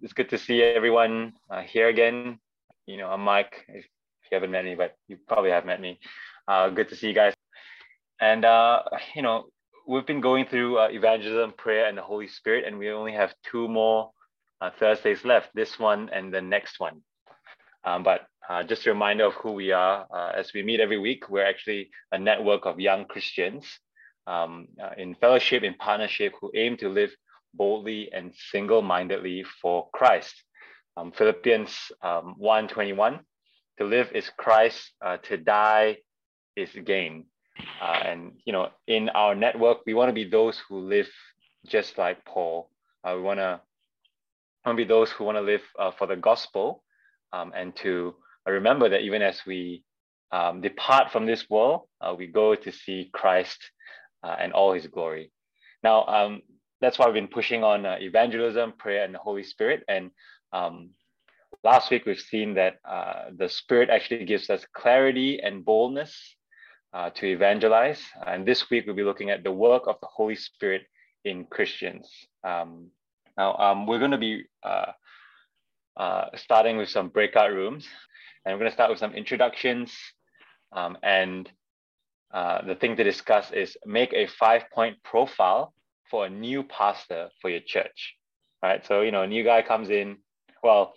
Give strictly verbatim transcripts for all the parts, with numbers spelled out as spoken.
it's good to see everyone uh, here again. You know, I'm Mike, if you haven't met me, but you probably have met me. Uh, good to see you guys. And, uh, you know, we've been going through uh, evangelism, prayer, and the Holy Spirit, and we only have two more uh, Thursdays left, this one and the next one. Um, but uh, just a reminder of who we are. Uh, as we meet every week, we're actually a network of young Christians um, uh, in fellowship, in partnership, who aim to live boldly and single-mindedly for Christ. Um, Philippians um, one twenty-one, to live is Christ, uh, to die is gain. Uh, and, you know, in our network, we want to be those who live just like Paul. Uh, we want to be those who want to live uh, for the gospel, um, and to remember that even as we um, depart from this world, uh, we go to see Christ uh, and all his glory. Now, um, that's why we've been pushing on uh, evangelism, prayer, and the Holy Spirit. And um, last week, we've seen that uh, the Spirit actually gives us clarity and boldness uh, to evangelize. And this week, we'll be looking at the work of the Holy Spirit in Christians. Um, now, um, we're going to be uh, uh, starting with some breakout rooms. And we're going to start with some introductions. Um, and uh, the thing to discuss is make a five-point profile for a new pastor for your church. All right, so, you know, a new guy comes in, well,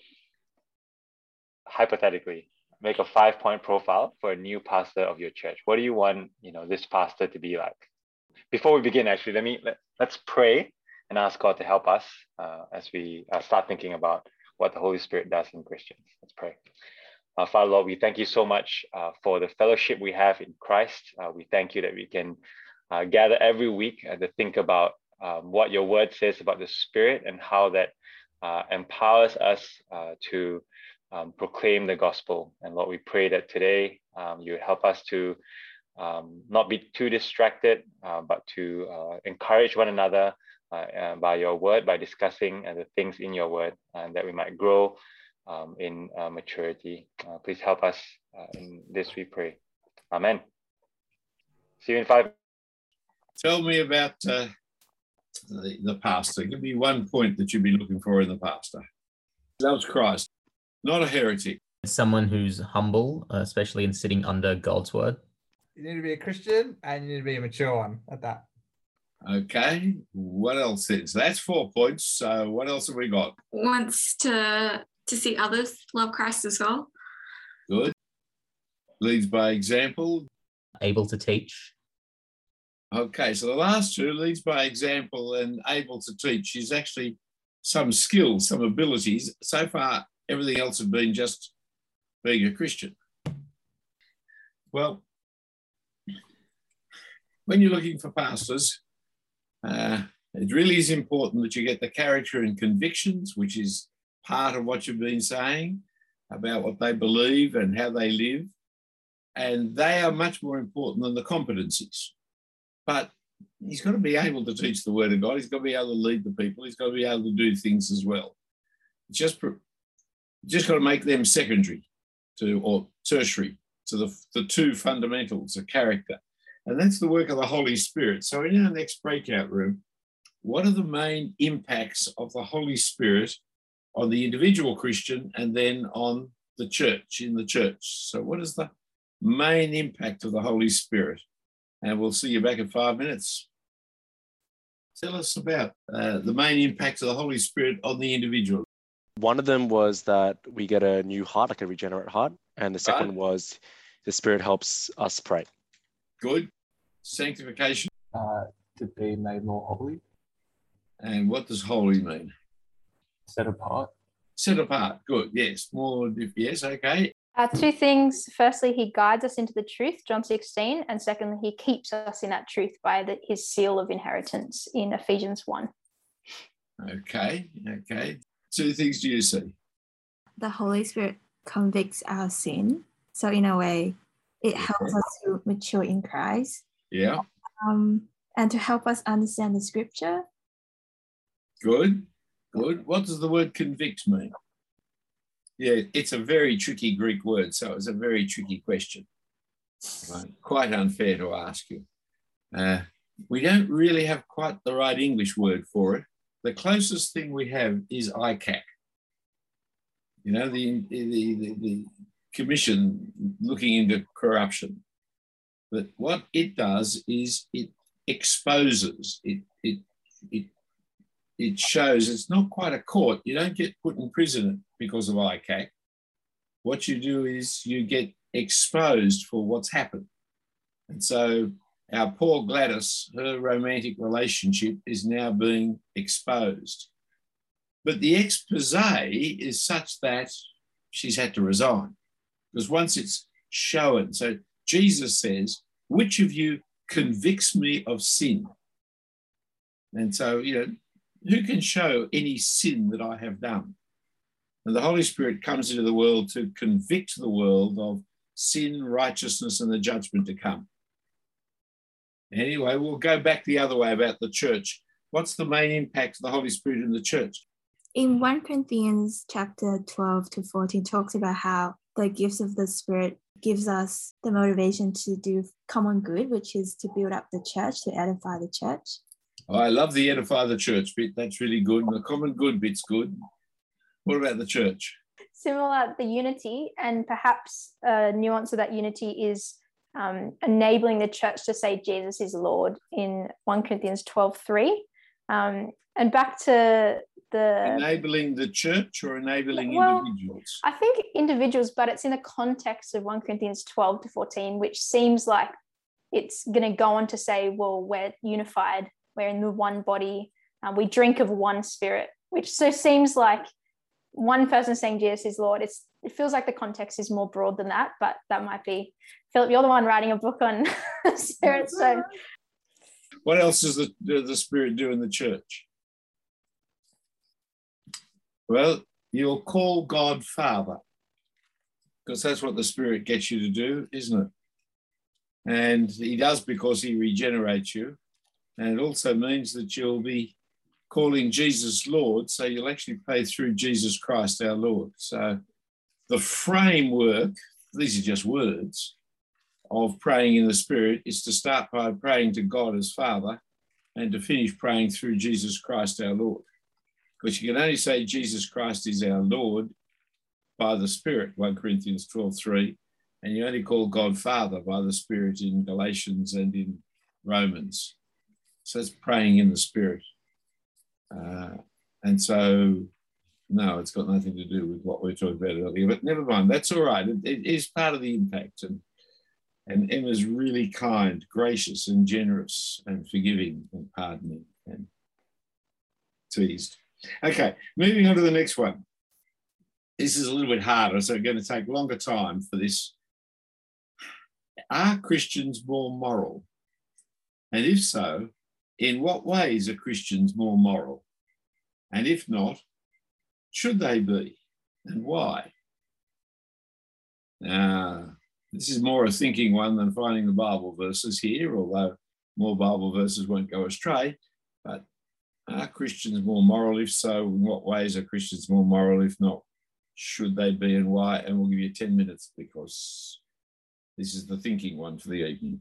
hypothetically, make a five-point profile for a new pastor of your church. What do you want, you know, this pastor to be like? Before we begin, actually, let me, let, let's pray and ask God to help us uh, as we uh, start thinking about what the Holy Spirit does in Christians. Let's pray. Uh, Father, Lord, we thank you so much uh, for the fellowship we have in Christ. Uh, we thank you that we can uh, gather every week uh, to think about um, what your word says about the Spirit and how that uh, empowers us uh, to um, proclaim the gospel. And Lord, we pray that today um, you help us to um, not be too distracted, uh, but to uh, encourage one another uh, uh, by your word, by discussing uh, the things in your word, and that we might grow Um, in uh, maturity. Uh, please help us uh, in this, we pray. Amen. See you in five. Tell me about uh, the, the pastor. Give me one point that you'd be looking for in the pastor. Loves Christ, not a heretic. Someone who's humble, uh, especially in sitting under God's word. You need to be a Christian and you need to be a mature one at that. Okay, what else is? That's four points. So what else have we got? Wants to to see others love Christ as well. Good. Leads by example. Able to teach. Okay, so the last two, leads by example and able to teach, is actually some skills, some abilities. So far, everything else has been just being a Christian. Well, when you're looking for pastors, uh, it really is important that you get the character and convictions, which is part of what you've been saying about what they believe and how they live. And they are much more important than the competencies. But he's got to be able to teach the word of God. He's got to be able to lead the people. He's got to be able to do things as well. Just, just got to make them secondary to or tertiary to the, the two fundamentals of character. And that's the work of the Holy Spirit. So in our next breakout room, what are the main impacts of the Holy Spirit on the individual Christian and then on the church, in the church? So what is the main impact of the Holy Spirit? And we'll see you back in five minutes. Tell us about uh, the main impact of the Holy Spirit on the individual. One of them was that we get a new heart, like a regenerate heart. And the second right. was the Spirit helps us pray. Good. Sanctification. Uh, to be made more holy. And what does holy mean? Set apart. Set apart. Good. Yes. More. Yes. Okay. Uh, two things. Firstly, he guides us into the truth, John sixteen. And secondly, he keeps us in that truth by the, his seal of inheritance in Ephesians one. Okay. Okay. Two things do you see? The Holy Spirit convicts our sin. So in a way, it helps us to mature in Christ. Yeah. Um, and to help us understand the scripture. Good. Good. What does the word convict mean? Yeah, it's a very tricky Greek word, so it's a very tricky question. Right. Quite unfair to ask you. Uh, we don't really have quite the right English word for it. The closest thing we have is I C A C, you know, the, the, the, the commission looking into corruption. But what it does is it exposes, it, it, it, it shows it's not quite a court. You don't get put in prison because of I C A C. What you do is you get exposed for what's happened. And so our poor Gladys, her romantic relationship is now being exposed. But the expose is such that she's had to resign, because once it's shown, so Jesus says, which of you convicts me of sin? And so, you know, who can show any sin that I have done? And the Holy Spirit comes into the world to convict the world of sin, righteousness, and the judgment to come. Anyway, we'll go back the other way about the church. What's the main impact of the Holy Spirit in the church? In First Corinthians chapter twelve to fourteen talks about how the gifts of the Spirit gives us the motivation to do common good, which is to build up the church, to edify the church. Oh, I love the edify the church bit. That's really good. And the common good bit's good. What about the church? Similar, the unity, and perhaps a nuance of that unity is um, enabling the church to say Jesus is Lord in First Corinthians twelve three. Um, and back to the... Enabling the church or enabling well, individuals? I think individuals, but it's in the context of First Corinthians twelve to fourteen, which seems like it's going to go on to say, well, we're unified, we're in the one body, um, we drink of one spirit, which so seems like one person saying Jesus is Lord. It's, it feels like the context is more broad than that, but that might be, Philip, you're the one writing a book on spirit. So what else does the, does the Spirit do in the church? Well, you'll call God Father, because that's what the Spirit gets you to do, isn't it? And he does because he regenerates you. And it also means that you'll be calling Jesus Lord, so you'll actually pray through Jesus Christ our Lord. So the framework, these are just words, of praying in the Spirit is to start by praying to God as Father and to finish praying through Jesus Christ our Lord. Because you can only say Jesus Christ is our Lord by the Spirit, First Corinthians twelve three, and you only call God Father by the Spirit in Galatians and in Romans. So it's praying in the Spirit. Uh, and so, no, it's got nothing to do with what we were talking about earlier, but never mind, that's all right. It, it is part of the impact. And, and Emma's really kind, gracious and generous and forgiving and pardoning and teased. Okay, moving on to the next one. This is a little bit harder, so it's going to take longer time for this. Are Christians more moral? And if so, in what ways are Christians more moral? And if not, should they be? And why? Uh, this is more a thinking one than finding the Bible verses here, although more Bible verses won't go astray. But are Christians more moral? If so, in what ways are Christians more moral? If not, should they be and why? And we'll give you ten minutes because this is the thinking one for the evening.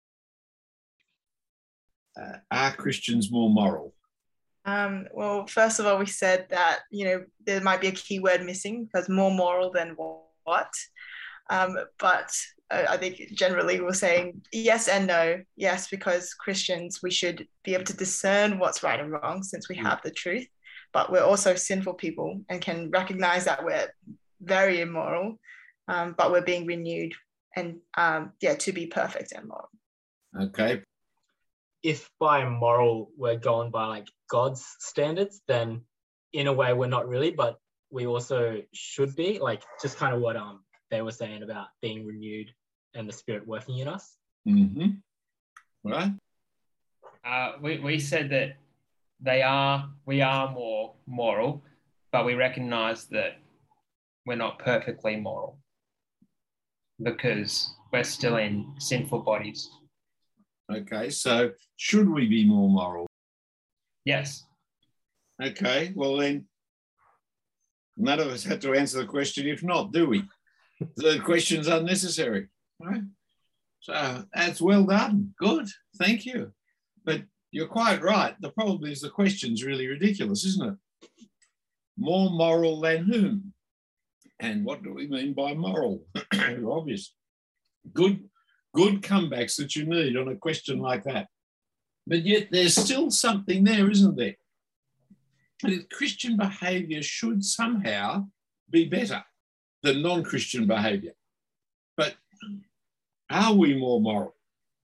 Uh, are Christians more moral? Um, well, first of all, we said that, you know, there might be a key word missing because more moral than what? Um, but uh, I think generally we're saying yes and no. Yes, because Christians, we should be able to discern what's right and wrong since we have the truth. But we're also sinful people and can recognize that we're very immoral, um, but we're being renewed and, um, yeah, to be perfect and moral. Okay. If by moral we're going by like God's standards, then in a way we're not really, but we also should be, like just kind of what um they were saying about being renewed and the Spirit working in us. Mm-hmm. Right. Uh, we, we said that they are, we are more moral, but we recognize that we're not perfectly moral because we're still in sinful bodies. Okay, so should we be more moral? Yes. Okay, well then, none of us had to answer the question. If not, do we? The question's unnecessary, right? So that's well done. Good, thank you. But you're quite right. The problem is the question's really ridiculous, isn't it? More moral than whom? And what do we mean by moral? Obvious. Good, good comebacks that you need on a question like that. But yet there's still something there, isn't there? And Christian behaviour should somehow be better than non-Christian behaviour. But are we more moral?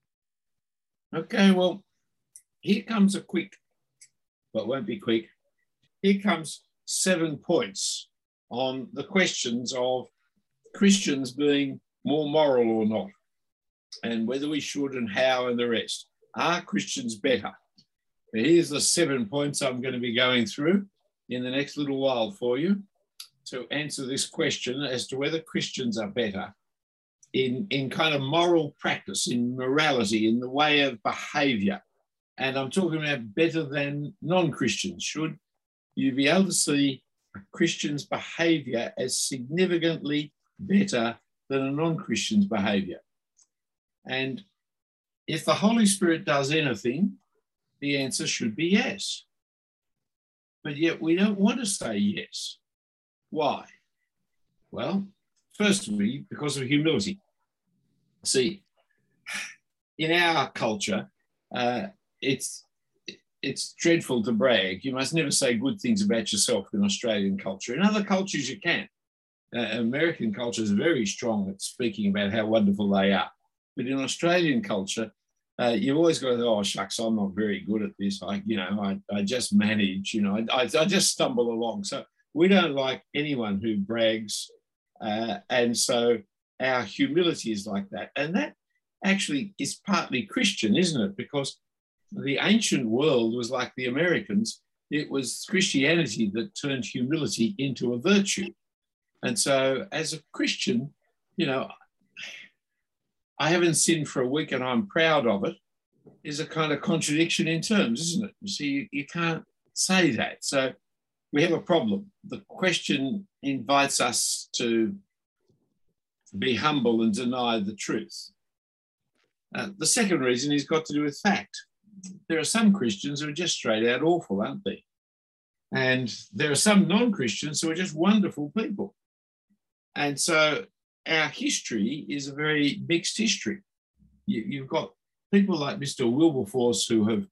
Okay, well, here comes a quick, but won't be quick. Here comes seven points on the questions of Christians being more moral or not, and whether we should and how and the rest. Are Christians better? Here's the seven points I'm going to be going through in the next little while for you to answer this question as to whether Christians are better in, in kind of moral practice, in morality, in the way of behaviour. And I'm talking about better than non-Christians. Should you be able to see a Christian's behaviour as significantly better than a non-Christian's behaviour? And if the Holy Spirit does anything, the answer should be yes. But yet we don't want to say yes. Why? Well, firstly, because of humility. See, in our culture, uh, it's it's dreadful to brag. You must never say good things about yourself in Australian culture. In other cultures, you can. Uh, American culture is very strong at speaking about how wonderful they are. But in Australian culture, uh, you've always got to go, oh, shucks, I'm not very good at this. I, you know, I, I just manage, you know, I, I, I just stumble along. So we don't like anyone who brags. Uh, and so our humility is like that. And that actually is partly Christian, isn't it? Because the ancient world was like the Americans. It was Christianity that turned humility into a virtue. And so as a Christian, you know, I haven't sinned for a week and I'm proud of it is a kind of contradiction in terms, isn't it? You see, you, you can't say that. So we have a problem. The question invites us to be humble and deny the truth. Uh, the second reason has got to do with fact. There are some Christians who are just straight out awful, aren't they? And there are some non-Christians who are just wonderful people. And so our history is a very mixed history. You, you've got people like Mister Wilberforce who have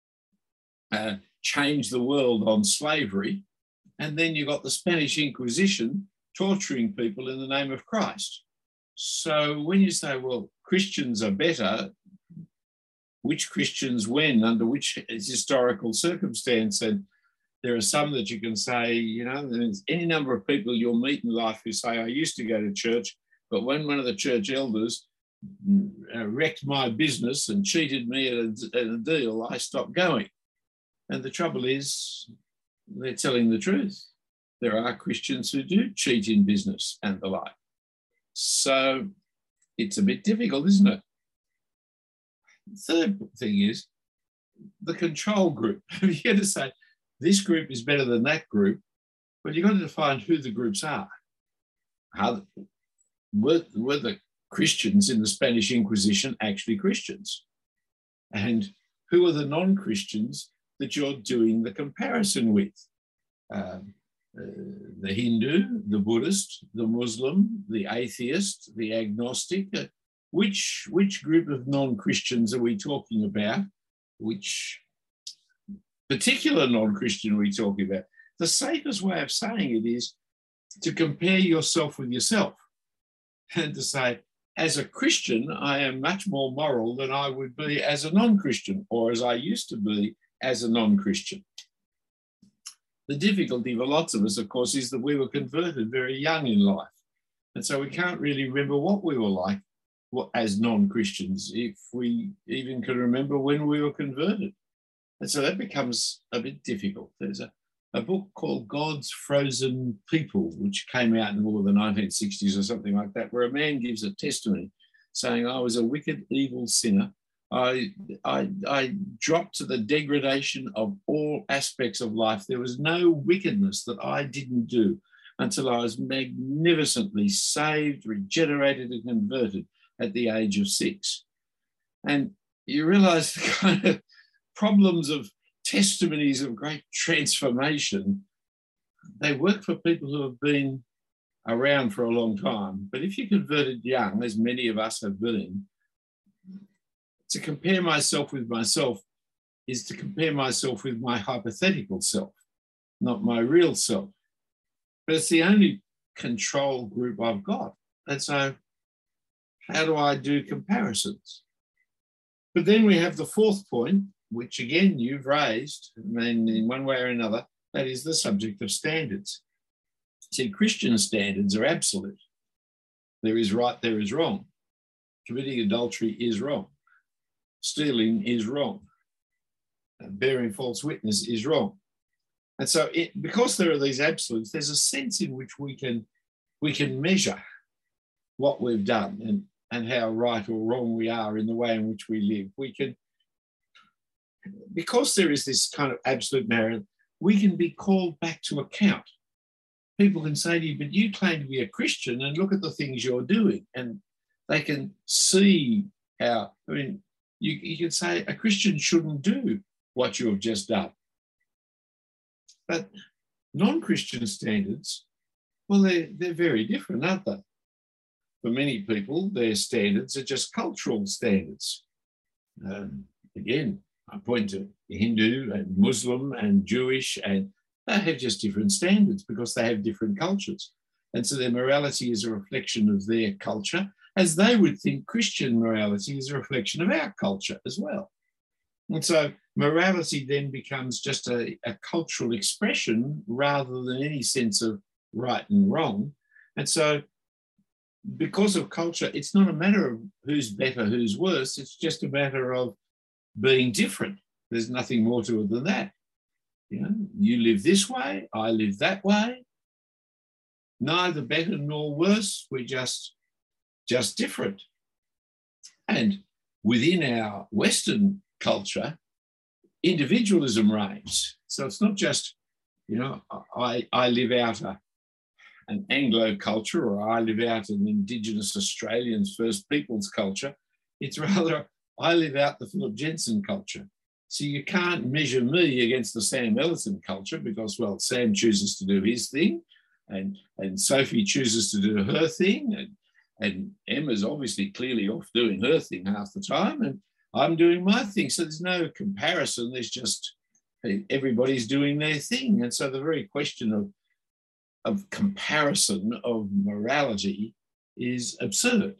uh, changed the world on slavery, and then you've got the Spanish Inquisition torturing people in the name of Christ. So when you say, well, Christians are better, which Christians when, under which historical circumstance? And there are some that you can say, you know, there's any number of people you'll meet in life who say, I used to go to church, but when one of the church elders wrecked my business and cheated me at a, at a deal, I stopped going. And the trouble is, they're telling the truth. There are Christians who do cheat in business and the like. So it's a bit difficult, isn't it? The third thing is the control group. You got to say, this group is better than that group, but you've got to define who the groups are. How, were, were the Christians in the Spanish Inquisition actually Christians? And who are the non-Christians that you're doing the comparison with? Um, uh, the Hindu, the Buddhist, the Muslim, the atheist, the agnostic. Uh, which, which group of non-Christians are we talking about? Which particular non-Christian are we talking about? The safest way of saying it is to compare yourself with yourself and to say, as a Christian, I am much more moral than I would be as a non-Christian, or as I used to be as a non-Christian. The difficulty for lots of us, of course, is that we were converted very young in life. And so we can't really remember what we were like as non-Christians, if we even can remember when we were converted. And so that becomes a bit difficult. There's a, a book called God's Frozen People, which came out in all the nineteen sixties or something like that, where a man gives a testimony saying, I was a wicked, evil sinner. I, I, I dropped to the degradation of all aspects of life. There was no wickedness that I didn't do until I was magnificently saved, regenerated, and converted at the age of six. And you realize the kind of problems of testimonies of great transformation, they work for people who have been around for a long time. But if you converted young, as many of us have been, to compare myself with myself is to compare myself with my hypothetical self, not my real self. But it's the only control group I've got. And so how do I do comparisons? But then we have the fourth point, which again you've raised, and in one way or another, that is the subject of standards. See, Christian standards are absolute. There is right, there is wrong. Committing adultery is wrong. Stealing is wrong. Bearing false witness is wrong. And so it, because there are these absolutes, there's a sense in which we can, we can measure what we've done and, and how right or wrong we are in the way in which we live. We can, because there is this kind of absolute merit, we can be called back to account. People can say to you, but you claim to be a Christian and look at the things you're doing. And they can see how, I mean, you, you can say a Christian shouldn't do what you have just done. But non-Christian standards, well, they're, they're very different, aren't they? For many people, their standards are just cultural standards. Um, again, I point to Hindu and Muslim and Jewish, and they have just different standards because they have different cultures. And so their morality is a reflection of their culture, as they would think Christian morality is a reflection of our culture as well. And so morality then becomes just a, a cultural expression rather than any sense of right and wrong. And so because of culture, it's not a matter of who's better, who's worse. It's just a matter of being different. There's nothing more to it than that. You know, you live this way, I live that way. Neither better nor worse. We're just, just different. And within our Western culture, individualism reigns. So it's not just, you know, I, I live out a, an Anglo culture, or I live out an Indigenous Australians First Peoples culture. It's rather, I live out the Philip Jensen culture. So you can't measure me against the Sam Ellison culture because, well, Sam chooses to do his thing and, and Sophie chooses to do her thing, and, and Emma's obviously clearly off doing her thing half the time, and I'm doing my thing. So there's no comparison. There's just everybody's doing their thing. And so the very question of, of comparison of morality is absurd.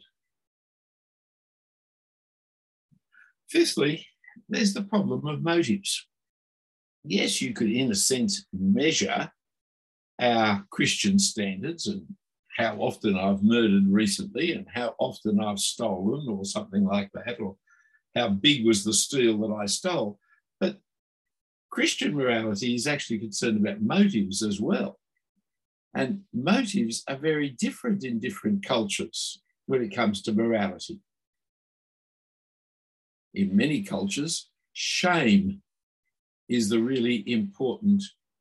Fifthly, there's the problem of motives. Yes, you could, in a sense, measure our Christian standards and how often I've murdered recently and how often I've stolen or something like that, or how big was the steal that I stole. But Christian morality is actually concerned about motives as well. And motives are very different in different cultures when it comes to morality. In many cultures, shame is the really important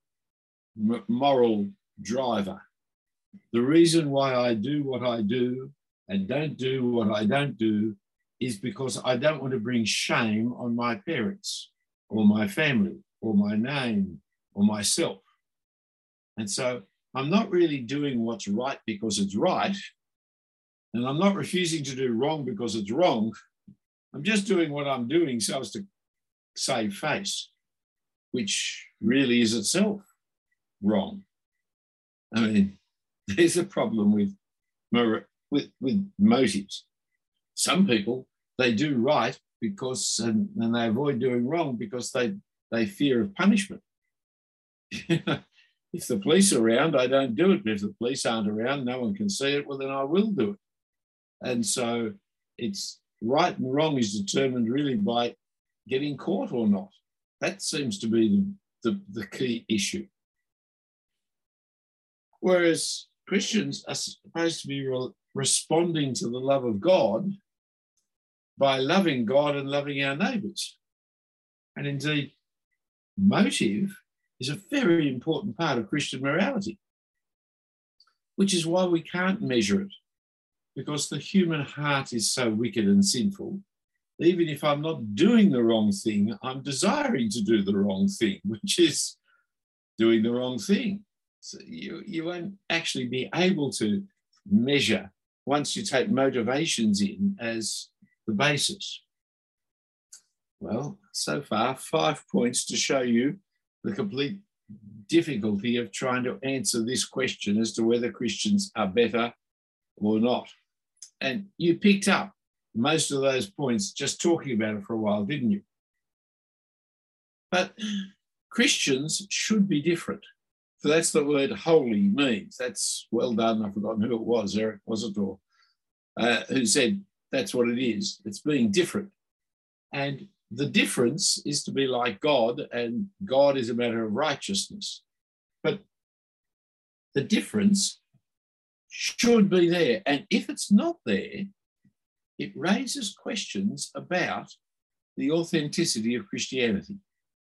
moral driver. The reason why I do what I do and don't do what I don't do is because I don't want to bring shame on my parents or my family or my name or myself. And so I'm not really doing what's right because it's right, and I'm not refusing to do wrong because it's wrong. I'm just doing what I'm doing so as to save face, which really is itself wrong. I mean, there's a problem with, with, with motives. Some people, they do right because, and, and they avoid doing wrong because they, they fear of punishment. If the police are around, I don't do it. But if the police aren't around, no one can see it, well, then I will do it. And so it's right and wrong is determined really by getting caught or not. That seems to be the, the, the key issue. Whereas Christians are supposed to be re- responding to the love of God by loving God and loving our neighbours. And indeed, motive is a very important part of Christian morality, which is why we can't measure it, because the human heart is so wicked and sinful. Even if I'm not doing the wrong thing, I'm desiring to do the wrong thing, which is doing the wrong thing. So you, you won't actually be able to measure once you take motivations in as the basis. Well, so far, five points to show you the complete difficulty of trying to answer this question as to whether Christians are better or not. And you picked up most of those points just talking about it for a while, didn't you? But Christians should be different. So that's the word holy means. That's well done. I've forgotten who it was, Eric, was it, or uh, who said that's what it is. It's being different. And the difference is to be like God, and God is a matter of righteousness. But the difference should be there. And if it's not there, it raises questions about the authenticity of Christianity.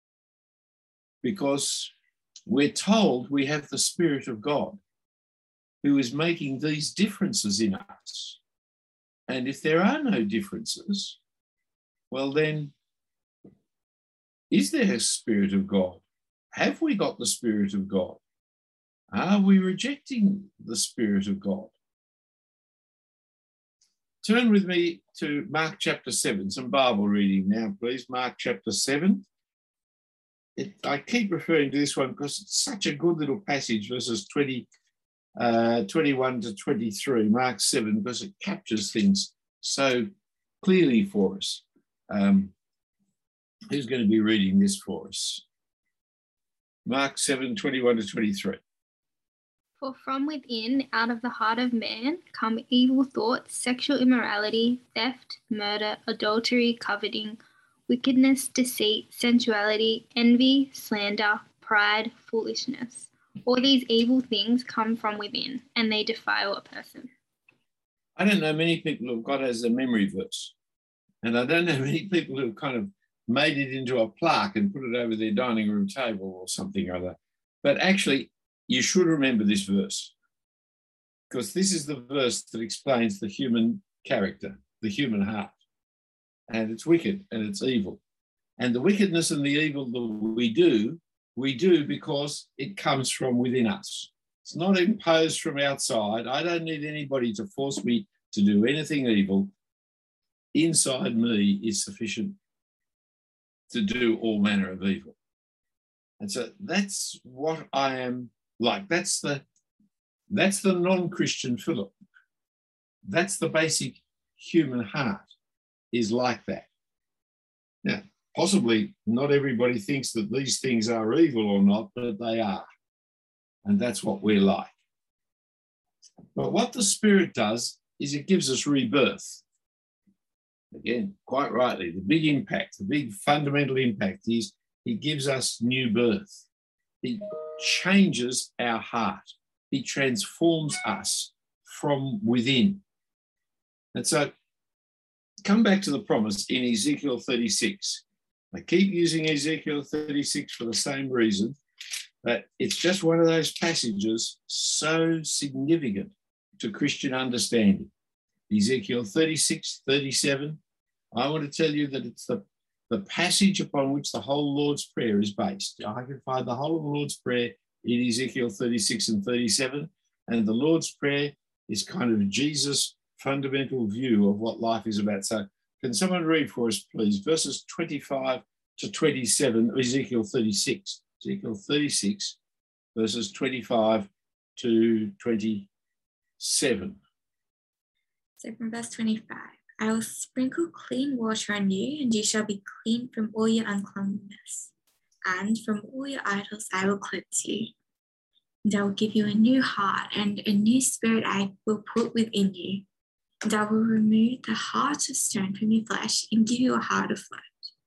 Because we're told we have the Spirit of God who is making these differences in us. And if there are no differences, well then, is there a Spirit of God? Have we got the Spirit of God? Are we rejecting the Spirit of God? Turn with me to Mark chapter seven, some Bible reading now, please. Mark chapter seven. It, I keep referring to this one because it's such a good little passage, verses twenty, uh, twenty-one to twenty-three, Mark seven, because it captures things so clearly for us. Um, who's going to be reading this for us? Mark seven, twenty-one to twenty-three. For from within, out of the heart of man, come evil thoughts, sexual immorality, theft, murder, adultery, coveting, wickedness, deceit, sensuality, envy, slander, pride, foolishness. All these evil things come from within, and they defile a person. I don't know many people who've got as a memory verse. And I don't know many people who've kind of made it into a plaque and put it over their dining room table or something or other. But actually, you should remember this verse, because this is the verse that explains the human character, the human heart. And it's wicked and it's evil. And the wickedness and the evil that we do, we do because it comes from within us. It's not imposed from outside. I don't need anybody to force me to do anything evil. Inside me is sufficient to do all manner of evil. And so that's what I am like. That's the, that's the non-Christian Philip. That's the basic human heart, is like that. Now, possibly not everybody thinks that these things are evil or not, but they are. And that's what we're like. But what the Spirit does is it gives us rebirth. Again, quite rightly, the big impact, the big fundamental impact is he gives us new birth. He changes our heart. He transforms us from within. And so come back to the promise in Ezekiel thirty-six. I keep using Ezekiel thirty-six for the same reason, that it's just one of those passages so significant to Christian understanding. Ezekiel thirty-six, thirty-seven. I want to tell you that it's the, the passage upon which the whole Lord's Prayer is based. I can find the whole of the Lord's Prayer in Ezekiel thirty-six and thirty-seven. And the Lord's Prayer is kind of Jesus' fundamental view of what life is about. So can someone read for us, please, verses twenty-five to twenty-seven, Ezekiel thirty-six. Ezekiel thirty-six, verses twenty-five to twenty-seven. So from verse twenty-five, I will sprinkle clean water on you, and you shall be clean from all your uncleanness. And from all your idols I will cleanse you. And I will give you a new heart, and a new spirit I will put within you. And I will remove the heart of stone from your flesh and give you a heart of flesh.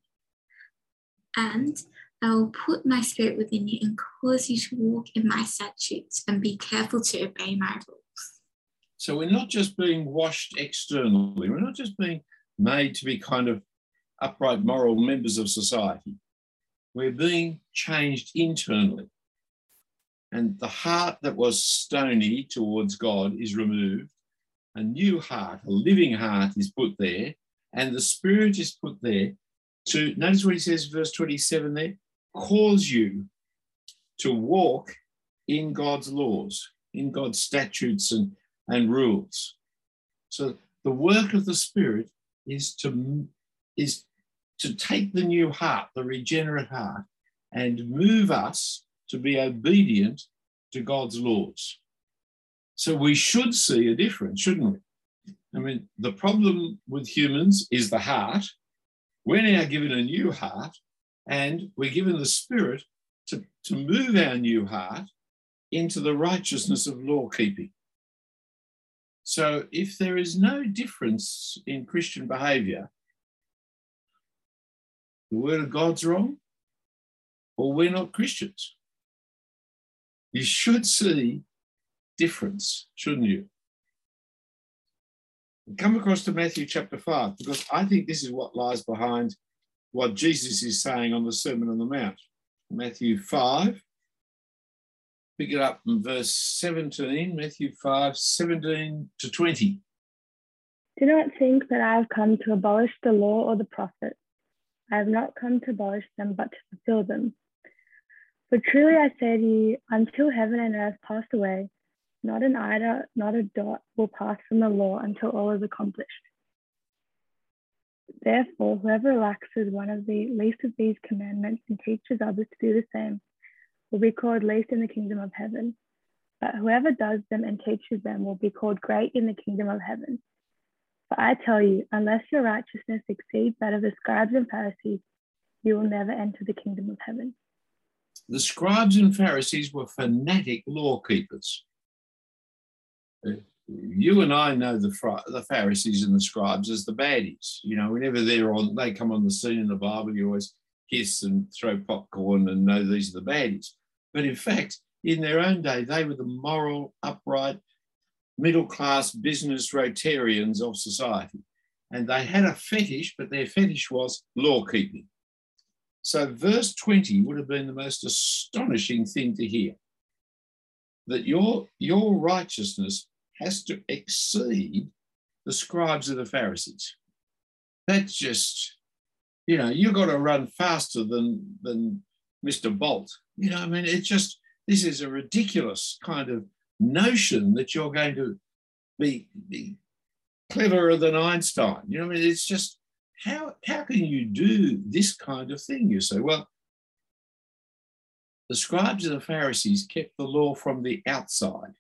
And I will put my spirit within you and cause you to walk in my statutes and be careful to obey my rules. So we're not just being washed externally. We're not just being made to be kind of upright, moral members of society. We're being changed internally. And the heart that was stony towards God is removed. A new heart, a living heart is put there, and the Spirit is put there to, notice what he says, verse twenty-seven there, cause you to walk in God's laws, in God's statutes and, and rules. So the work of the Spirit is to, is to take the new heart, the regenerate heart, and move us to be obedient to God's laws. So we should see a difference, shouldn't we? I mean, the problem with humans is the heart. We're now given a new heart, and we're given the Spirit to, to move our new heart into the righteousness of law keeping. So if there is no difference in Christian behaviour, the word of God's wrong, or we're not Christians. You should see difference, shouldn't you? Come across to Matthew chapter five, because I think this is what lies behind what Jesus is saying on the Sermon on the Mount. Matthew five, pick it up in verse seventeen, Matthew five, seventeen to twenty. Do not think that I have come to abolish the law or the prophets. I have not come to abolish them, but to fulfill them. For truly I say to you, until heaven and earth pass away, not an iota, not a dot will pass from the law until all is accomplished. Therefore, whoever relaxes one of the least of these commandments and teaches others to do the same will be called least in the kingdom of heaven. But whoever does them and teaches them will be called great in the kingdom of heaven. For I tell you, unless your righteousness exceeds that of the scribes and Pharisees, you will never enter the kingdom of heaven. The scribes and Pharisees were fanatic law keepers. You and I know the, the Pharisees and the scribes as the baddies. You know, whenever they're on, they come on the scene in the Bible, you always hiss and throw popcorn and know these are the baddies. But in fact, in their own day, they were the moral, upright, middle-class business Rotarians of society. And they had a fetish, but their fetish was law-keeping. So verse twenty would have been the most astonishing thing to hear, that your, your righteousness has to exceed the scribes of the Pharisees. That's just, you know, you've got to run faster than, than Mister Bolt. You know, I mean, it's just, this is a ridiculous kind of notion that you're going to be, be cleverer than Einstein. You know, I mean, it's just, how, how can you do this kind of thing? You say, well, the scribes and the Pharisees kept the law from the outside.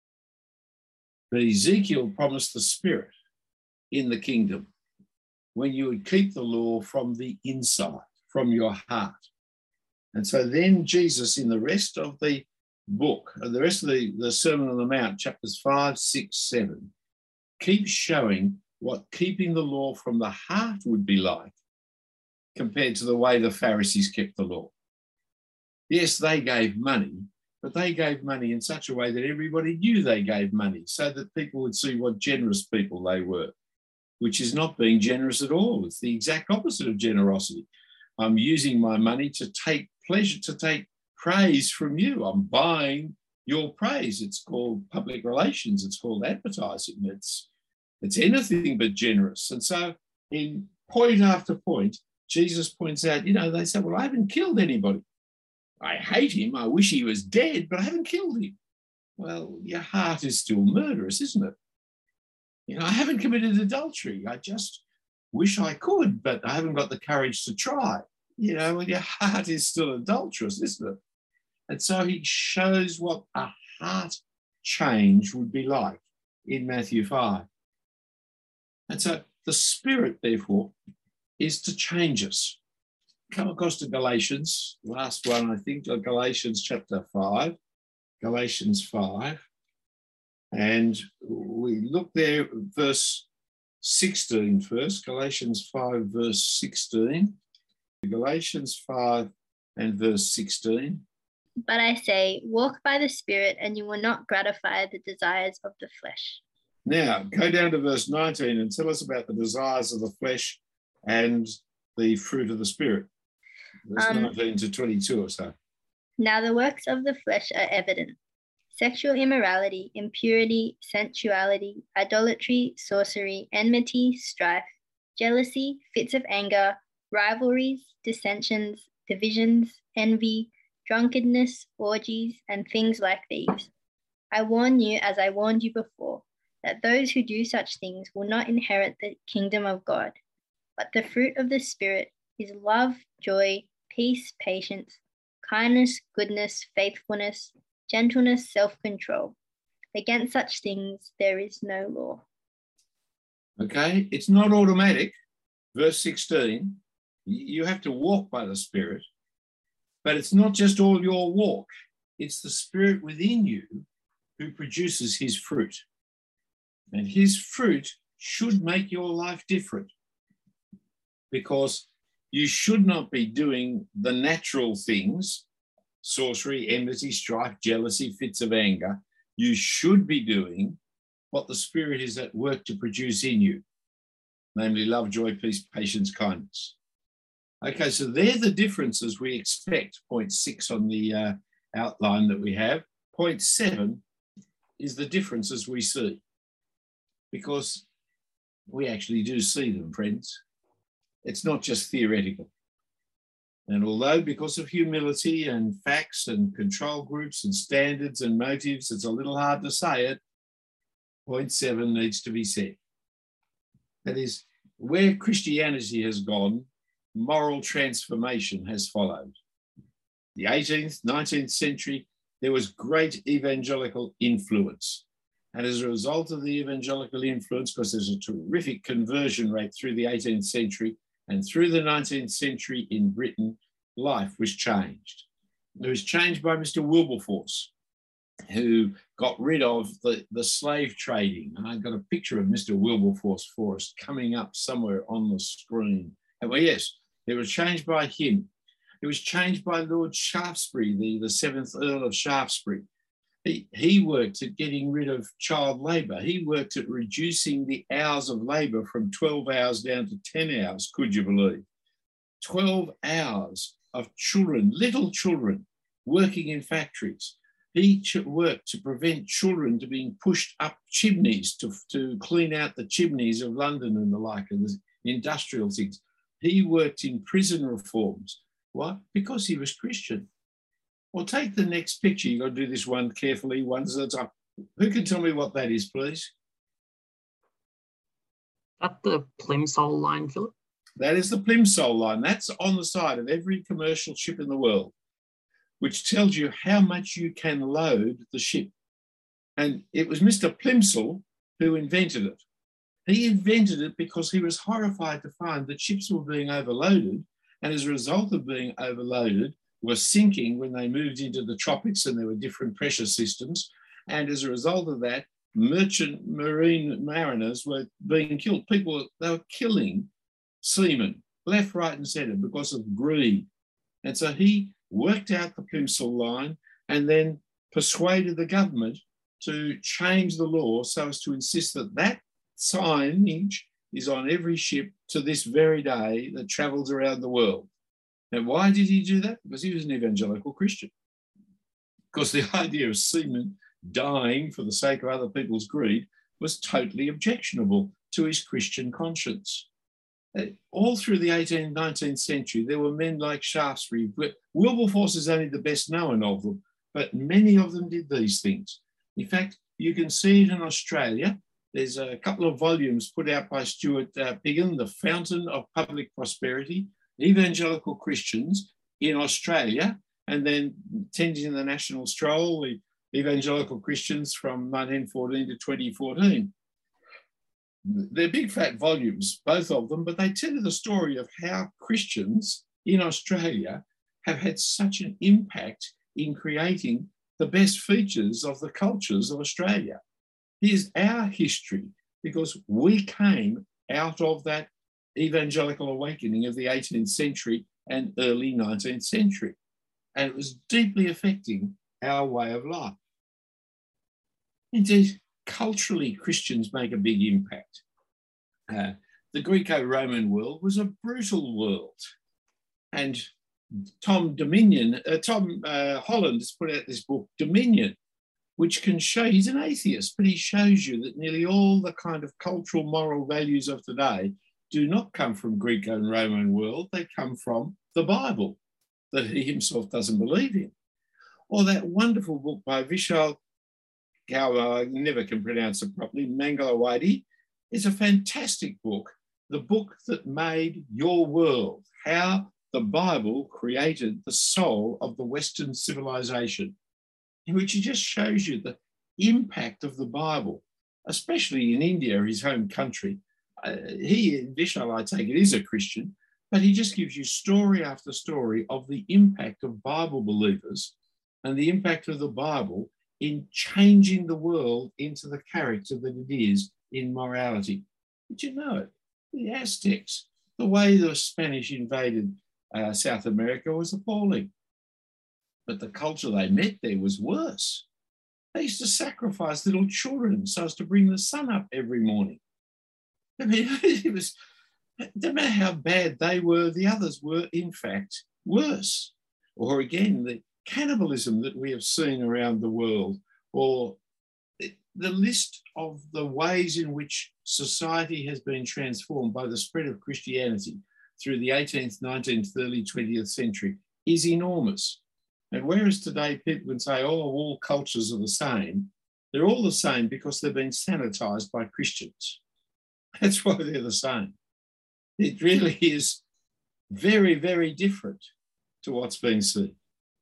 But Ezekiel promised the Spirit in the kingdom when you would keep the law from the inside, from your heart. And so then Jesus, in the rest of the book, the rest of the, the Sermon on the Mount, chapters five, six, seven, keeps showing what keeping the law from the heart would be like compared to the way the Pharisees kept the law. Yes, they gave money, but they gave money in such a way that everybody knew they gave money so that people would see what generous people they were, which is not being generous at all. It's the exact opposite of generosity. I'm using my money to take pleasure, to take praise from you. I'm buying your praise. It's called public relations. It's called advertising. It's, it's anything but generous. And so in point after point, Jesus points out, you know, they say, well, I haven't killed anybody. I hate him. I wish he was dead, but I haven't killed him. Well, your heart is still murderous, isn't it? You know, I haven't committed adultery. I just wish I could, but I haven't got the courage to try. You know, well, your heart is still adulterous, isn't it? And so he shows what a heart change would be like in Matthew five. And so the Spirit, therefore, is to change us. Come across to Galatians, last one, I think, Galatians chapter five, Galatians five. And we look there, verse sixteen first, Galatians five, verse sixteen. Galatians five and verse sixteen. But I say, walk by the Spirit, and you will not gratify the desires of the flesh. Now, go down to verse nineteen and tell us about the desires of the flesh and the fruit of the Spirit. Verse um, nineteen to twenty-two or so. Now the works of the flesh are evident: sexual immorality, impurity, sensuality, idolatry, sorcery, enmity, strife, jealousy, fits of anger, rivalries, dissensions, divisions, envy, drunkenness, orgies, and things like these. I warn you, as I warned you before, that those who do such things will not inherit the kingdom of God. But the fruit of the Spirit is love, joy, peace, patience, kindness, goodness, faithfulness, gentleness, self-control. Against such things there is no law. Okay, it's not automatic. Verse sixteen, you have to walk by the Spirit, but it's not just all your walk. It's the Spirit within you who produces his fruit. And his fruit should make your life different, because you should not be doing the natural things, sorcery, enmity, strife, jealousy, fits of anger. You should be doing what the Spirit is at work to produce in you, namely love, joy, peace, patience, kindness. Okay, so they're the differences we expect. Point six on the uh, outline that we have. Point seven is the differences we see, because we actually do see them, friends. It's not just theoretical. And although because of humility and facts and control groups and standards and motives, it's a little hard to say it, point seven needs to be said. That is, where Christianity has gone, moral transformation has followed. The eighteenth, nineteenth century, there was great evangelical influence. And as a result of the evangelical influence, because there's a terrific conversion rate through the eighteenth century and through the nineteenth century in Britain, life was changed. It was changed by Mister Wilberforce, who got rid of the, the slave trading. And I've got a picture of Mister Wilberforce for us coming up somewhere on the screen. And well, yes, it was changed by him. It was changed by Lord Shaftesbury, the, the seventh Earl of Shaftesbury. He, he worked at getting rid of child labour. He worked at reducing the hours of labour from twelve hours down to ten hours, could you believe? twelve hours of children, little children, working in factories. He worked to prevent children to being pushed up chimneys to, to clean out the chimneys of London and the like, and the industrial things. He worked in prison reforms. Why? Because he was Christian. Well, take the next picture. You've got to do this one carefully, one at a time. Who can tell me what that is, please? That the Plimsoll line, Philip? That is the Plimsoll line. That's on the side of every commercial ship in the world, which tells you how much you can load the ship. And it was Mister Plimsoll who invented it. He invented it because he was horrified to find that ships were being overloaded, and as a result of being overloaded, were sinking when they moved into the tropics, and there were different pressure systems. And as a result of that, merchant marine mariners were being killed. People, they were killing seamen left, right and centre because of greed. And so he worked out the Plimsoll line and then persuaded the government to change the law so as to insist that that signage is on every ship to this very day that travels around the world. And why did he do that? Because he was an evangelical Christian. Because the idea of seamen dying for the sake of other people's greed was totally objectionable to his Christian conscience. All through the eighteenth, nineteenth century, there were men like Shaftesbury. Wilberforce is only the best known of them, but many of them did these things. In fact, you can see it in Australia. There's a couple of volumes put out by Stuart uh, Piggin, The Fountain of Public Prosperity, Evangelical Christians in Australia, and then Tending the National Stroll, the Evangelical Christians from nineteen fourteen to twenty fourteen. They're big fat volumes, both of them, but they tell you the story of how Christians in Australia have had such an impact in creating the best features of the cultures of Australia. Here's our history, because we came out of that evangelical awakening of the eighteenth century and early nineteenth century. And it was deeply affecting our way of life. Indeed, culturally, Christians make a big impact. Uh, the Greco-Roman world was a brutal world. And Tom Dominion, uh, Tom uh, Holland has put out this book, Dominion, which can show, he's an atheist, but he shows you that nearly all the kind of cultural moral values of today do not come from Greco and Roman world, they come from the Bible. that he himself doesn't believe in. Or that wonderful book by Vishal, how I never can pronounce it properly, Mangalawadi, is a fantastic book, the book that made your world, how the Bible created the soul of the Western civilization, in which it just shows you the impact of the Bible, especially in India, his home country. Uh, he, Vishal, I take it, is a Christian, but he just gives you story after story of the impact of Bible believers and the impact of the Bible in changing the world into the character that it is in morality. Did you know it? The Aztecs, the way the Spanish invaded uh, South America was appalling. But the culture they met there was worse. They used to sacrifice little children so as to bring the sun up every morning. I mean, it was, no matter how bad they were, the others were, in fact, worse. Or again, the cannibalism that we have seen around the world, or the list of the ways in which society has been transformed by the spread of Christianity through the eighteenth, nineteenth, early twentieth century is enormous. And whereas today people can say, oh, all cultures are the same, they're all the same because they've been sanitized by Christians. That's why they're the same. It really is very, very different to what's been seen.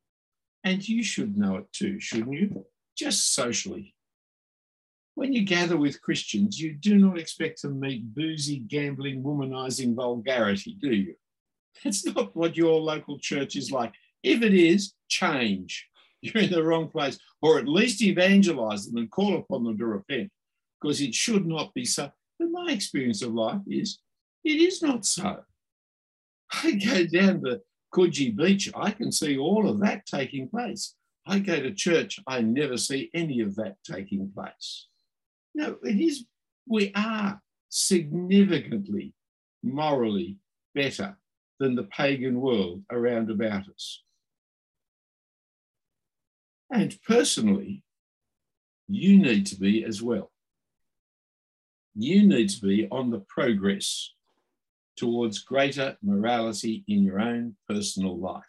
And you should know it too, shouldn't you? Just socially. When you gather with Christians, you do not expect to meet boozy, gambling, womanizing vulgarity, do you? That's not what your local church is like. If it is, change. You're in the wrong place. Or at least evangelize them and call upon them to repent, because it should not be so. But my experience of life is, it is not so. I go down to Coogee Beach, I can see all of that taking place. I go to church, I never see any of that taking place. No, it is, we are significantly morally better than the pagan world around about us. And personally, you need to be as well. You need to be on the progress towards greater morality in your own personal life.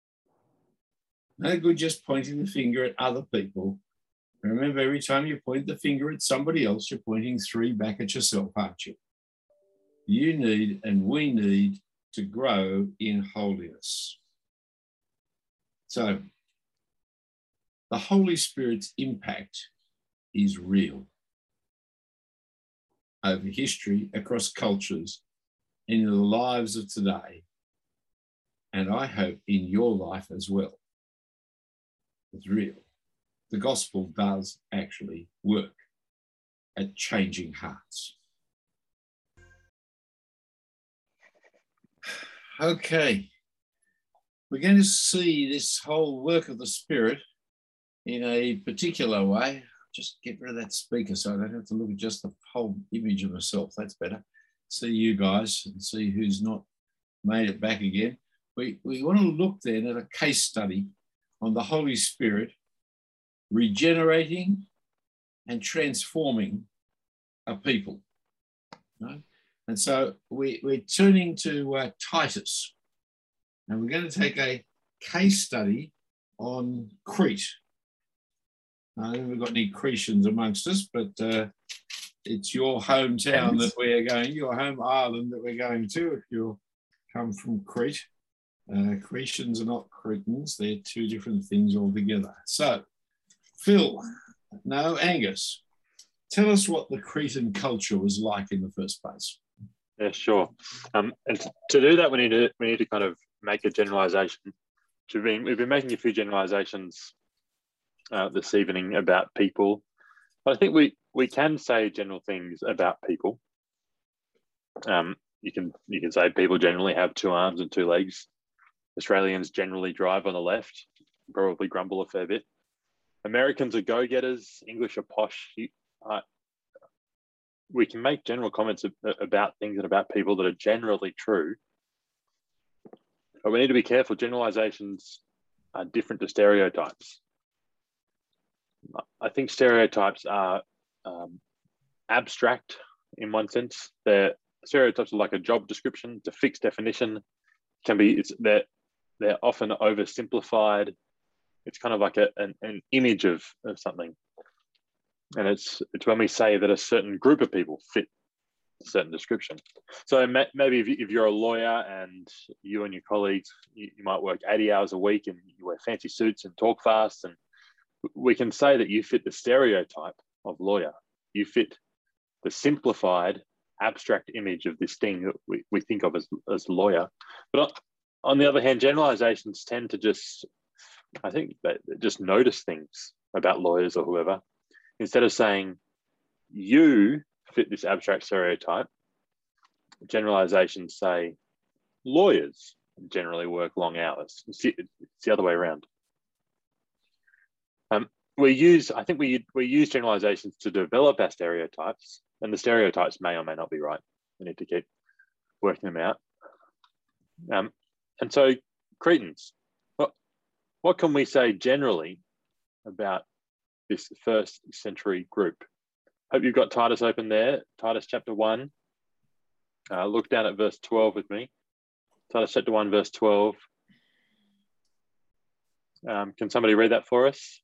No good just pointing the finger at other people. Remember, every time you point the finger at somebody else, you're pointing three back at yourself, aren't you? You need, and we need, to grow in holiness. So, the Holy Spirit's impact is real over history, across cultures, in the lives of today, and I hope in your life as well. It's real. The gospel does actually work at changing hearts. Okay, we're going to see this whole work of the Spirit in a particular way. Just get rid of that speaker so I don't have to look at just the whole image of myself. That's better. See you guys and see who's not made it back again. We, we want to look then at a case study on the Holy Spirit regenerating and transforming a people. Right? And so we, we're turning to uh, Titus, and we're going to take a case study on Crete. I don't think we've got any Cretians amongst us, but uh, it's your hometown that we are going, your home island that we're going to if you come from Crete. Uh, Cretians are not Cretans, they're two different things altogether. So, Phil, no, Angus, tell us what the Cretan culture was like in the first place. Yeah, sure. Um, and to do that, we need to we need to kind of make a generalisation. We've been, we've been making a few generalisations uh, this evening about people, but I think we we can say general things about people. Um, you can you can say people generally have two arms and two legs. Australians generally drive on the left, probably grumble a fair bit. Americans are go-getters. English are posh. Uh, we can make general comments about things and about people that are generally true, but we need to be careful. Generalizations are different to stereotypes. I think stereotypes are um, abstract in one sense. They're, stereotypes are like a job description. It's a fixed definition. Can be, it's, they're, they're often oversimplified. It's kind of like a, an, an image of, of something. And it's, it's when we say that a certain group of people fit a certain description. So maybe if, if you're a lawyer and you and your colleagues, you, you might work eighty hours a week and you wear fancy suits and talk fast, and we can say that you fit the stereotype of lawyer. You fit the simplified, abstract image of this thing that we, we think of as, as lawyer. But on the other hand, generalizations tend to just, I think, they just notice things about lawyers or whoever. Instead of saying, you fit this abstract stereotype, generalizations say, lawyers generally work long hours. It's the, it's the other way around. Um, we use, I think we, we use generalizations to develop our stereotypes, and the stereotypes may or may not be right. We need to keep working them out. Um, and so, Cretans, what, what can we say generally about this first century group? Hope you've got Titus open there, Titus chapter one. Uh, look down at verse twelve with me. Titus chapter one, verse twelve. Um, can somebody read that for us?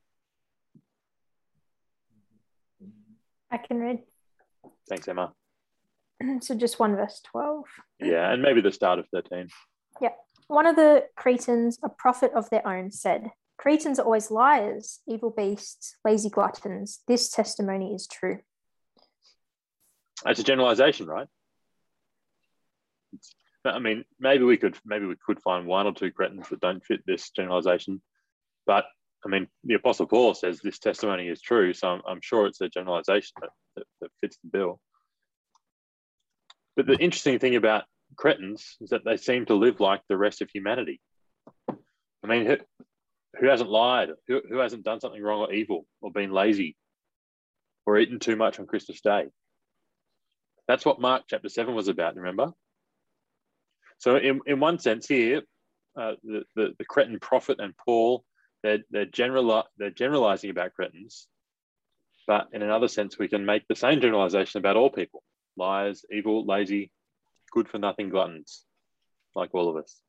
I can read. Thanks, Emma. So just one verse twelve. Yeah, and maybe the start of thirteen. Yeah. One of the Cretans, a prophet of their own, said, Cretans are always liars, evil beasts, lazy gluttons. This testimony is true. It's a generalization, right? It's, I mean, maybe we could maybe we could find one or two Cretans that don't fit this generalization, but I mean, the Apostle Paul says this testimony is true, so I'm, I'm sure it's a generalization that, that, that fits the bill. But the interesting thing about Cretans is that they seem to live like the rest of humanity. I mean, who, who hasn't lied? Who, who hasn't done something wrong or evil or been lazy or eaten too much on Christmas Day? That's what Mark chapter seven was about, remember? So in, in one sense here, uh, the, the, the Cretan prophet and Paul, they're, they're, general, they're generalizing about Cretans, but in another sense, we can make the same generalization about all people. Liars, evil, lazy, good-for-nothing gluttons, like all of us.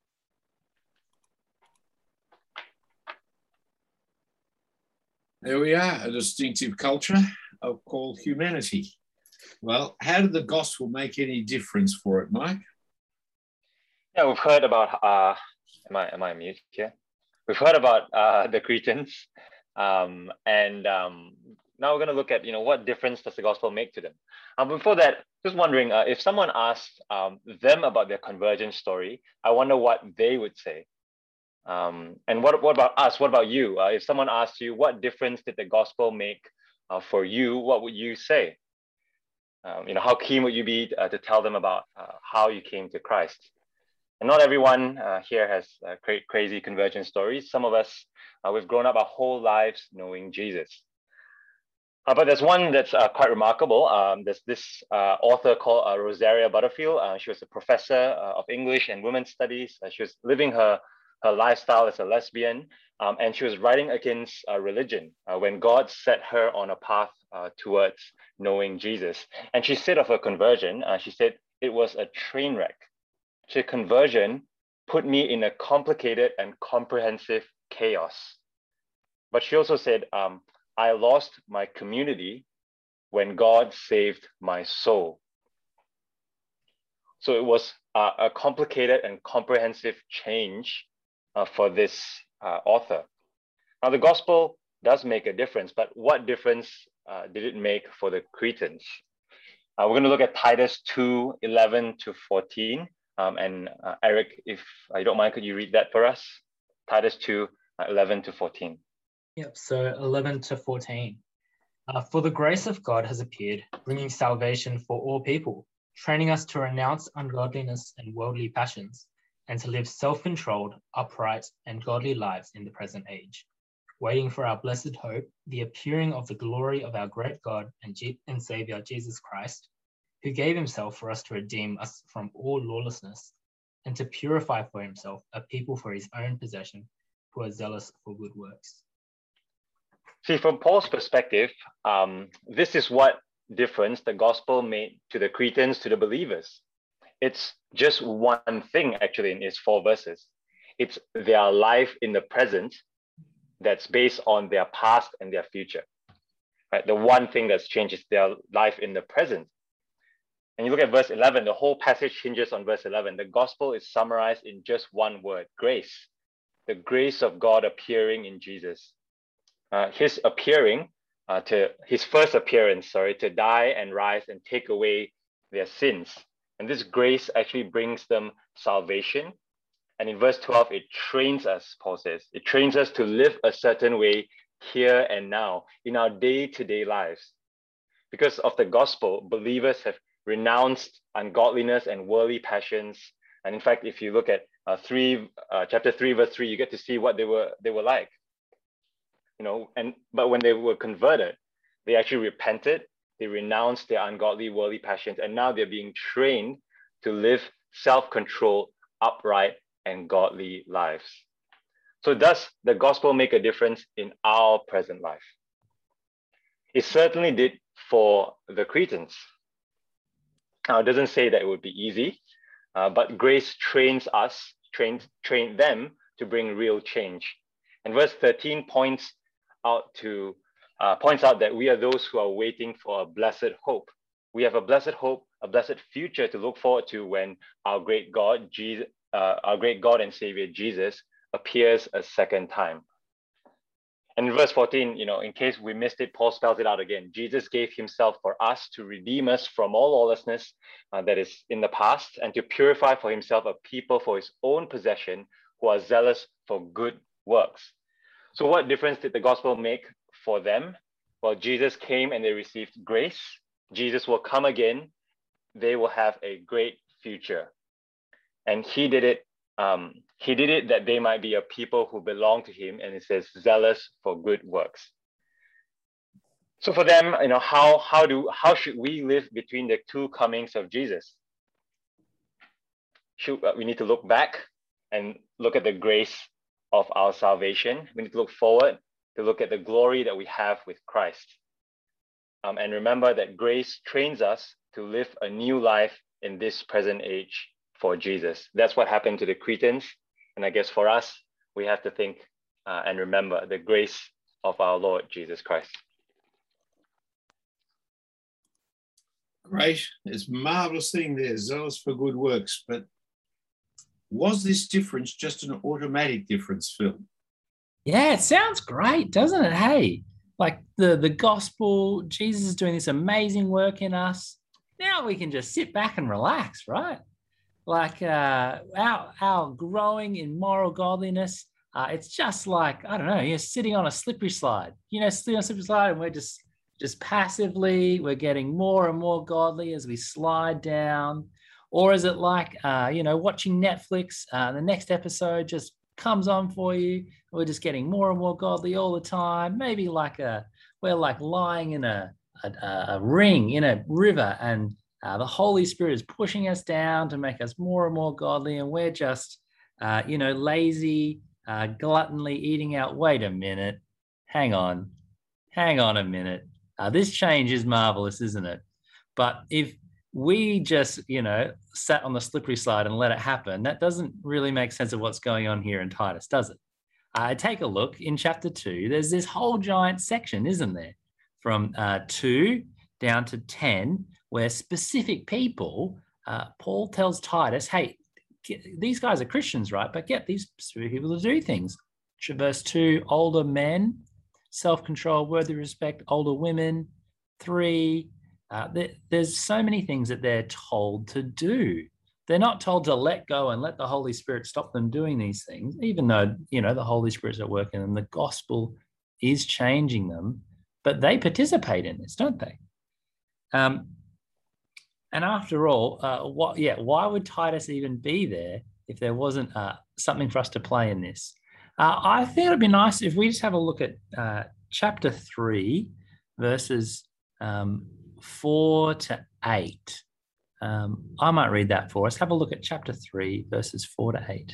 There we are, a distinctive culture called humanity. Well, how did the gospel make any difference for it, Mike? Yeah, we've heard about, uh, am I am I mute here? We've heard about uh, the Cretans, um, and um, now we're going to look at, you know, what difference does the gospel make to them? Um, before that, just wondering, uh, if someone asked um, them about their conversion story, I wonder what they would say. Um, and what, what about us? What about you? Uh, if someone asked you, what difference did the gospel make uh, for you, what would you say? Um, you know, how keen would you be uh, to tell them about uh, how you came to Christ? And not everyone uh, here has uh, cra crazy conversion stories. Some of us, uh, we've grown up our whole lives knowing Jesus. Uh, but there's one that's uh, quite remarkable. Um, there's this uh, author called uh, Rosaria Butterfield. Uh, she was a professor uh, of English and women's studies. Uh, she was living her, her lifestyle as a lesbian, um, and she was writing against uh, religion uh, when God set her on a path uh, towards knowing Jesus. And she said of her conversion, uh, she said, it was a train wreck. So conversion put me in a complicated and comprehensive chaos. But she also said, um, I lost my community when God saved my soul. So it was uh, a complicated and comprehensive change uh, for this uh, author. Now, the gospel does make a difference, but what difference uh, did it make for the Cretans? Uh, we're going to look at Titus two, eleven to fourteen. Um, and uh, Eric, if you don't mind, could you read that for us? Titus two, eleven to fourteen. Yep, so eleven to fourteen. Uh, for the grace of God has appeared, bringing salvation for all people, training us to renounce ungodliness and worldly passions, and to live self-controlled, upright, and godly lives in the present age, waiting for our blessed hope, the appearing of the glory of our great God and, G and Savior Jesus Christ, who gave himself for us to redeem us from all lawlessness, and to purify for himself a people for his own possession, who are zealous for good works. See, from Paul's perspective, um, this is what difference the gospel made to the Cretans, to the believers. It's just one thing, actually, in its four verses. It's their life in the present that's based on their past and their future. Right? The one thing that's changed is their life in the present. And you look at verse eleven, the whole passage hinges on verse eleven. The gospel is summarized in just one word, grace. The grace of God appearing in Jesus. Uh, his appearing, uh, to his first appearance, sorry, to die and rise and take away their sins. And this grace actually brings them salvation. And in verse twelve, it trains us, Paul says, it trains us to live a certain way here and now in our day-to-day lives. Because of the gospel, believers have renounced ungodliness and worldly passions. And in fact, if you look at uh, three, uh, chapter three, verse three, you get to see what they were they were like. You know, and but when they were converted, they actually repented. They renounced their ungodly, worldly passions, and now they're being trained to live self-controlled, upright, and godly lives. So does the gospel make a difference in our present life? It certainly did for the Cretans. Now, it doesn't say that it would be easy, uh, but grace trains us, trains train them to bring real change. And verse thirteen points out to uh, points out that we are those who are waiting for a blessed hope. We have a blessed hope, a blessed future to look forward to when our great God, Jesus, uh, our great God and Savior Jesus, appears a second time. And in verse fourteen, you know, in case we missed it, Paul spells it out again. Jesus gave himself for us to redeem us from all lawlessness uh, that is in the past, and to purify for himself a people for his own possession who are zealous for good works. So what difference did the gospel make for them? Well, Jesus came and they received grace. Jesus will come again. They will have a great future. And he did it Um, he did it that they might be a people who belong to him, and it says zealous for good works. So for them, you know, how how do how should we live between the two comings of Jesus? Should uh, we need to look back and look at the grace of our salvation? We need to look forward to look at the glory that we have with Christ, um, and remember that grace trains us to live a new life in this present age for Jesus. That's what happened to the Cretans. And I guess for us, we have to think uh, and remember the grace of our Lord Jesus Christ. Great. It's a marvelous thing there, zealous for good works. But was this difference just an automatic difference, Phil? Yeah, it sounds great, doesn't it? Hey, like the, the gospel, Jesus is doing this amazing work in us. Now we can just sit back and relax, right? Like uh, our, our growing in moral godliness, uh, it's just like, I don't know, you're sitting on a slippery slide, you know, sitting on a slippery slide, and we're just, just passively, we're getting more and more godly as we slide down. Or is it like, uh, you know, watching Netflix, uh, the next episode just comes on for you, we're just getting more and more godly all the time. Maybe like a, we're like lying in a, a, a ring in a river, and Uh, the Holy Spirit is pushing us down to make us more and more godly, and we're just, uh, you know, lazy, uh, gluttonly eating out. Wait a minute. Hang on. Hang on a minute. Uh, this change is marvelous, isn't it? But if we just, you know, sat on the slippery slide and let it happen, that doesn't really make sense of what's going on here in Titus, does it? Uh, take a look in chapter two. There's this whole giant section, isn't there? From uh, two down to ten, where specific people, uh, Paul tells Titus, hey, get, these guys are Christians, right? But get these specific people to do things. Verse two, older men, self-control, worthy respect, older women. Three, uh, there, there's so many things that they're told to do. They're not told to let go and let the Holy Spirit stop them doing these things, even though, you know, the Holy Spirit's at work in them. The gospel is changing them, but they participate in this, don't they? Um, And after all, uh, what? Yeah, why would Titus even be there if there wasn't uh, something for us to play in this? Uh, I think it'd be nice if we just have a look at uh, chapter three, verses um, four to eight. Um, I might read that for us. Have a look at chapter three, verses four to eight.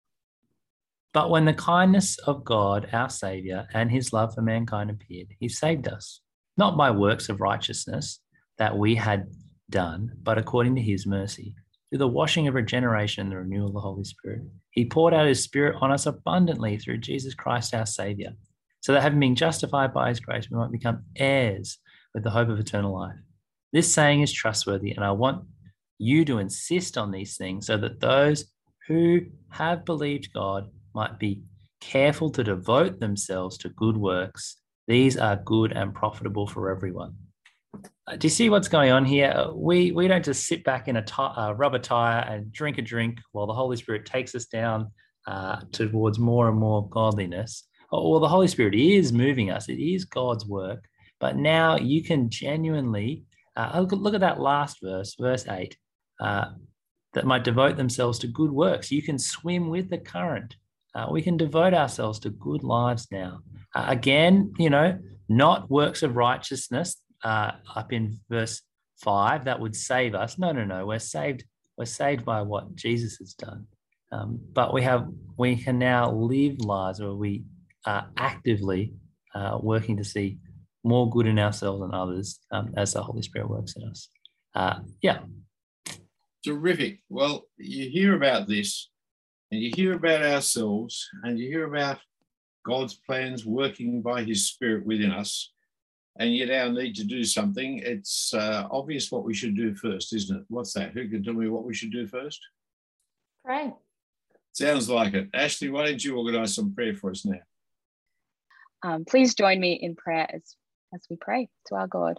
But when the kindness of God, our Saviour, and his love for mankind appeared, he saved us, not by works of righteousness that we had done, but according to his mercy, through the washing of regeneration and the renewal of the Holy Spirit. He poured out his Spirit on us abundantly through Jesus Christ, our Saviour, so that having been justified by his grace, we might become heirs with the hope of eternal life. This saying is trustworthy, and I want you to insist on these things so that those who have believed God might be careful to devote themselves to good works. These are good and profitable for everyone. Uh, do you see what's going on here? Uh, we, we don't just sit back in a t- uh, rubber tire and drink a drink while the Holy Spirit takes us down uh, towards more and more godliness. Well, the Holy Spirit is moving us. It is God's work. But now you can genuinely, uh, look, look at that last verse, verse eight, uh, that might devote themselves to good works. You can swim with the current. Uh, we can devote ourselves to good lives now. Uh, again, you know, not works of righteousness uh, up in verse five that would save us. No, no, no. We're saved. We're saved by what Jesus has done. Um, but we have, we can now live lives where we are actively uh, working to see more good in ourselves and others um, as the Holy Spirit works in us. Uh, yeah. Terrific. Well, you hear about this, and you hear about ourselves, and you hear about God's plans working by his Spirit within us, and yet our need to do something. It's uh, obvious what we should do first, isn't it? What's that? Who can tell me what we should do first? Pray. Sounds like it. Ashley, why don't you organise some prayer for us now? Um, please join me in prayer as, as we pray to our God.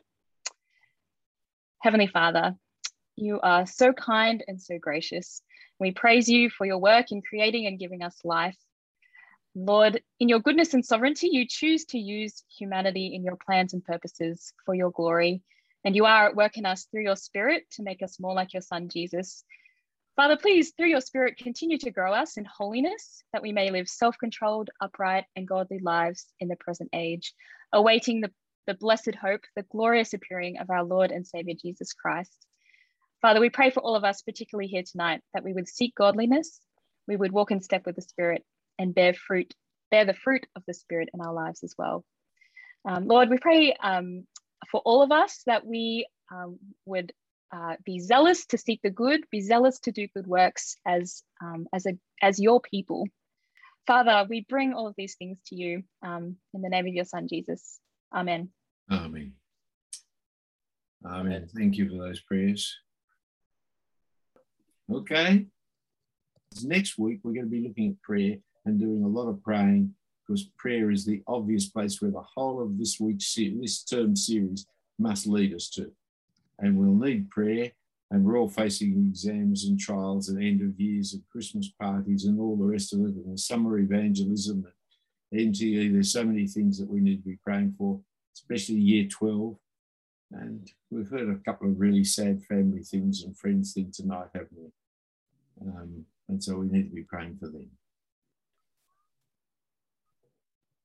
Heavenly Father, you are so kind and so gracious. We praise you for your work in creating and giving us life. Lord, in your goodness and sovereignty, you choose to use humanity in your plans and purposes for your glory. And you are at work in us through your Spirit to make us more like your Son, Jesus. Father, please, through your Spirit, continue to grow us in holiness, that we may live self-controlled, upright, and godly lives in the present age, awaiting the, the blessed hope, the glorious appearing of our Lord and Saviour, Jesus Christ. Father, we pray for all of us, particularly here tonight, that we would seek godliness, we would walk in step with the Spirit, and bear fruit, bear the fruit of the Spirit in our lives as well. Um, Lord, we pray um, for all of us that we um, would Uh, be zealous to seek the good, be zealous to do good works as um, as a as your people. Father, we bring all of these things to you um, in the name of your Son, Jesus. Amen. Amen. Amen. Thank you for those prayers. Okay. Next week, we're going to be looking at prayer and doing a lot of praying, because prayer is the obvious place where the whole of this week's, this term series must lead us to. And we'll need prayer, and we're all facing exams and trials and end of years and Christmas parties and all the rest of it, and the summer evangelism and N T E. There's so many things that we need to be praying for, especially year twelve. And we've heard a couple of really sad family things and friends things tonight, haven't we? Um, and so we need to be praying for them.